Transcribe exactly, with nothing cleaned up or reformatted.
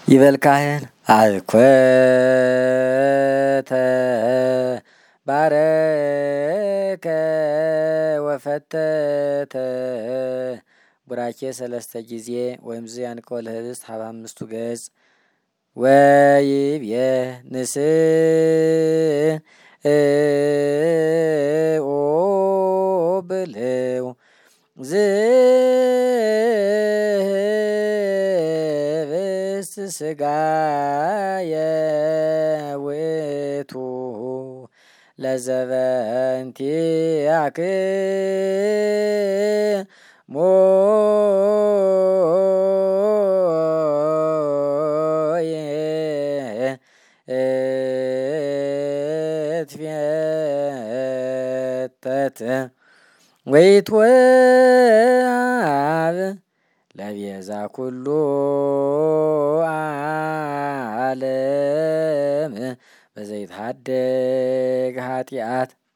ይበል ካህን አልኮተ ባረከ ወፈተተ ቡራኬ ሰለስተ ጊዜ ወይም ዚያን ከወለ ህብስት ሀባ አምስቱ ገጽ ወይብየ ንስኦ ብልው ዝህብስት ስጋየ ውእቱ ለዘበንቲአክሙ እትፌተት ወይትወሀብ ለቤዛ ኩሉ ዓለም በዘይትሃደግ ኃጢአት